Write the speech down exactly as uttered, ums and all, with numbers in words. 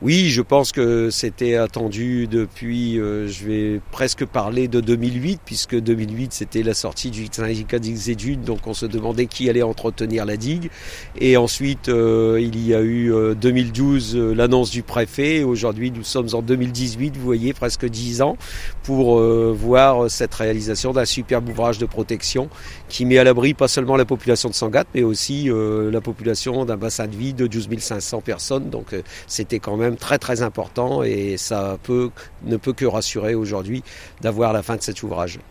Oui, je pense que c'était attendu depuis, euh, je vais presque parler de deux mille huit, puisque deux mille huit c'était la sortie du syndicat d'Ixédunes, donc on se demandait qui allait entretenir la digue. Et ensuite, euh, il y a eu euh, deux mille douze euh, l'annonce du préfet. Aujourd'hui, nous sommes en deux mille dix-huit, vous voyez, presque dix ans, pour euh, voir cette réalisation d'un superbe ouvrage de protection qui met à l'abri pas seulement la population de Sangatte, mais aussi euh, la population d'un bassin de vie de douze mille cinq cents personnes. Donc euh, c'était quand même très très important et ça peut, ne peut que rassurer aujourd'hui d'avoir la fin de cet ouvrage.